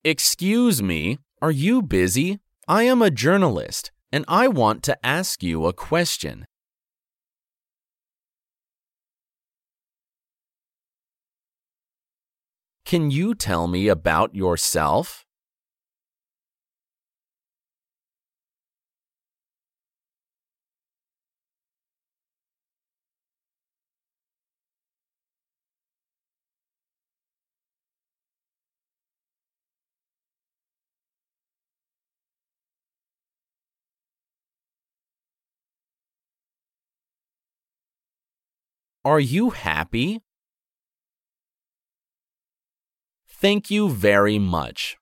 Excuse me, are you busy? I am a journalist, and I want to ask you a question. Can you tell me about yourself? Are you happy? Thank you very much.